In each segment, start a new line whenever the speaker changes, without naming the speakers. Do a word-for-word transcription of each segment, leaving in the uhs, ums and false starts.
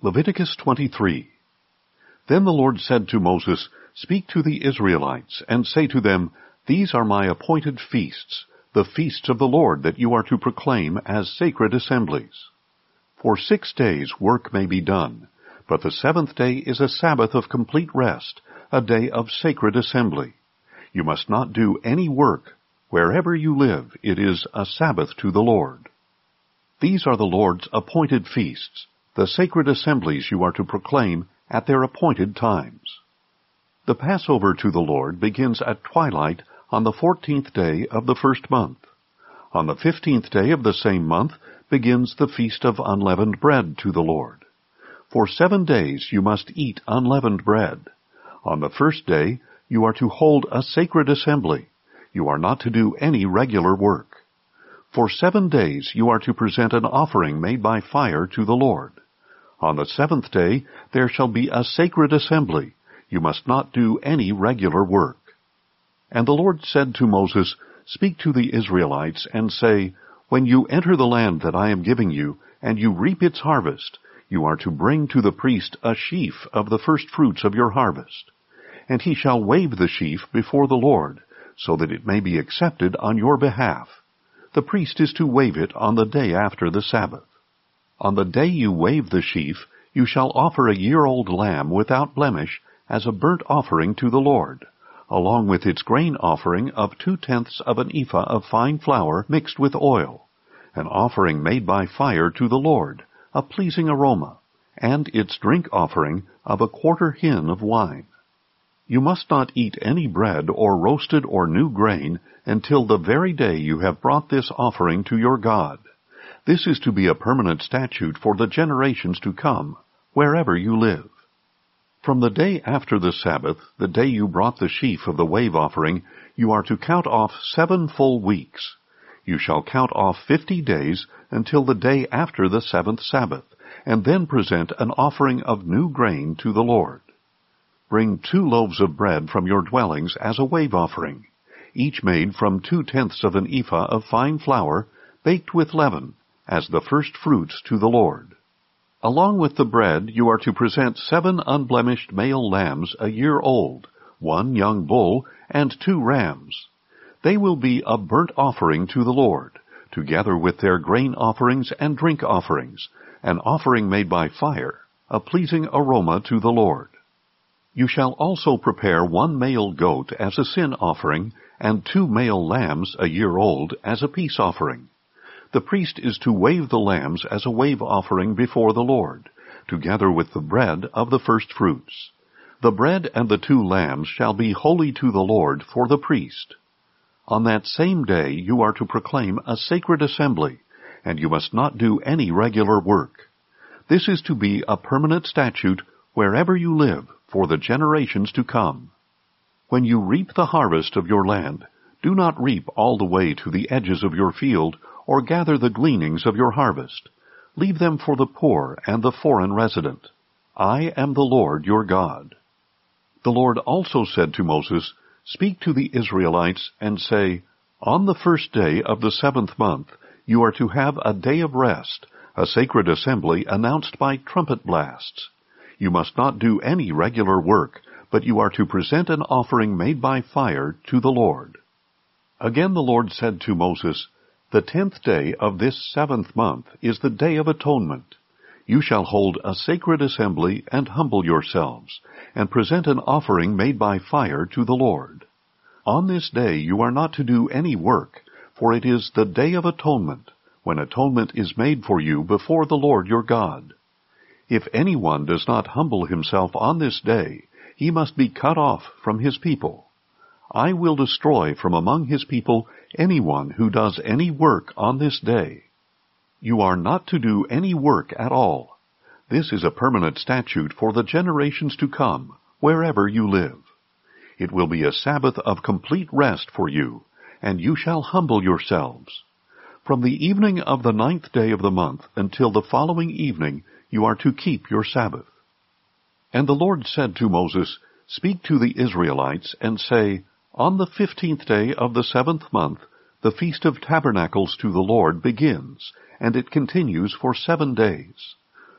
Leviticus twenty-three. Then the Lord said to Moses, Speak to the Israelites, and say to them, These are my appointed feasts, the feasts of the Lord that you are to proclaim as sacred assemblies. For six days work may be done, but the seventh day is a Sabbath of complete rest, a day of sacred assembly. You must not do any work. Wherever you live, it is a Sabbath to the Lord. These are the Lord's appointed feasts, the sacred assemblies you are to proclaim at their appointed times. The Passover to the Lord begins at twilight on the fourteenth day of the first month. On the fifteenth day of the same month begins the Feast of Unleavened Bread to the Lord. For seven days you must eat unleavened bread. On the first day you are to hold a sacred assembly. You are not to do any regular work. For seven days you are to present an offering made by fire to the Lord. On the seventh day there shall be a sacred assembly. You must not do any regular work. And the Lord said to Moses, Speak to the Israelites, and say, When you enter the land that I am giving you, and you reap its harvest, you are to bring to the priest a sheaf of the first fruits of your harvest. And he shall wave the sheaf before the Lord, so that it may be accepted on your behalf. The priest is to wave it on the day after the Sabbath. On the day you wave the sheaf, you shall offer a year-old lamb without blemish as a burnt offering to the Lord, along with its grain offering of two-tenths of an ephah of fine flour mixed with oil, an offering made by fire to the Lord, a pleasing aroma, and its drink offering of a quarter hin of wine. You must not eat any bread or roasted or new grain until the very day you have brought this offering to your God. This is to be a permanent statute for the generations to come, wherever you live. From the day after the Sabbath, the day you brought the sheaf of the wave offering, you are to count off seven full weeks. You shall count off fifty days until the day after the seventh Sabbath, and then present an offering of new grain to the Lord. Bring two loaves of bread from your dwellings as a wave offering, each made from two-tenths of an ephah of fine flour, baked with leaven, as the first fruits to the Lord. Along with the bread you are to present seven unblemished male lambs a year old, one young bull, and two rams. They will be a burnt offering to the Lord, together with their grain offerings and drink offerings, an offering made by fire, a pleasing aroma to the Lord. You shall also prepare one male goat as a sin offering, and two male lambs a year old as a peace offering. The priest is to wave the lambs as a wave offering before the Lord, together with the bread of the first fruits. The bread and the two lambs shall be holy to the Lord for the priest. On that same day you are to proclaim a sacred assembly, and you must not do any regular work. This is to be a permanent statute wherever you live for the generations to come. When you reap the harvest of your land, do not reap all the way to the edges of your field, or gather the gleanings of your harvest. Leave them for the poor and the foreign resident. I am the Lord your God. The Lord also said to Moses, Speak to the Israelites and say, On the first day of the seventh month you are to have a day of rest, a sacred assembly announced by trumpet blasts. You must not do any regular work, but you are to present an offering made by fire to the Lord. Again the Lord said to Moses, The tenth day of this seventh month is the Day of Atonement. You shall hold a sacred assembly and humble yourselves, and present an offering made by fire to the Lord. On this day you are not to do any work, for it is the Day of Atonement, when atonement is made for you before the Lord your God. If anyone does not humble himself on this day, he must be cut off from his people. I will destroy from among his people anyone who does any work on this day. You are not to do any work at all. This is a permanent statute for the generations to come, wherever you live. It will be a Sabbath of complete rest for you, and you shall humble yourselves. From the evening of the ninth day of the month until the following evening you are to keep your Sabbath. And the Lord said to Moses, Speak to the Israelites and say, On the fifteenth day of the seventh month the Feast of Tabernacles to the Lord begins, and it continues for seven days.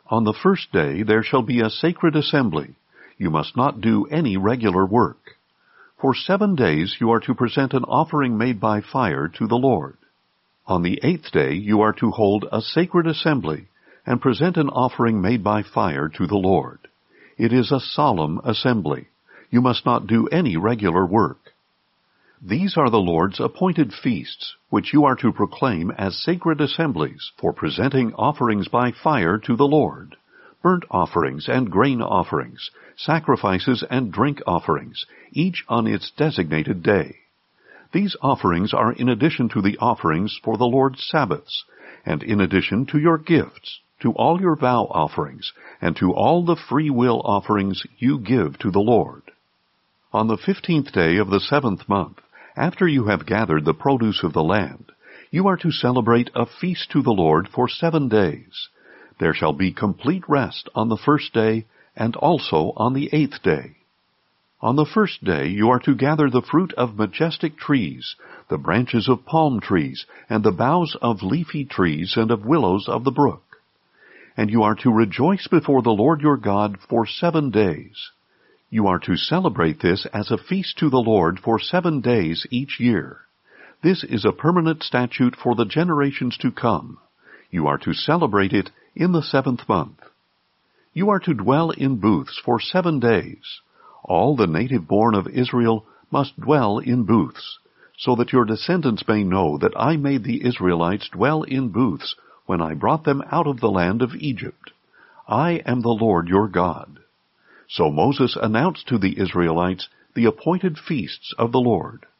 On the first day there shall be a sacred assembly. You must not do any regular work. For seven days you are to present an offering made by fire to the Lord. On the eighth day you are to hold a sacred assembly and present an offering made by fire to the Lord. It is a solemn assembly. You must not do any regular work. These are the Lord's appointed feasts, which you are to proclaim as sacred assemblies for presenting offerings by fire to the Lord, burnt offerings and grain offerings, sacrifices and drink offerings, each on its designated day. These offerings are in addition to the offerings for the Lord's Sabbaths, and in addition to your gifts, to all your vow offerings, and to all the free will offerings you give to the Lord. On the fifteenth day of the seventh month, after you have gathered the produce of the land, you are to celebrate a feast to the Lord for seven days. There shall be complete rest on the first day and also on the eighth day. On the first day you are to gather the fruit of majestic trees, the branches of palm trees, and the boughs of leafy trees and of willows of the brook. And you are to rejoice before the Lord your God for seven days. You are to celebrate this as a feast to the Lord for seven days each year. This is a permanent statute for the generations to come. You are to celebrate it in the seventh month. You are to dwell in booths for seven days. All the native-born of Israel must dwell in booths, so that your descendants may know that I made the Israelites dwell in booths when I brought them out of the land of Egypt. I am the Lord your God. So Moses announced to the Israelites the appointed feasts of the Lord.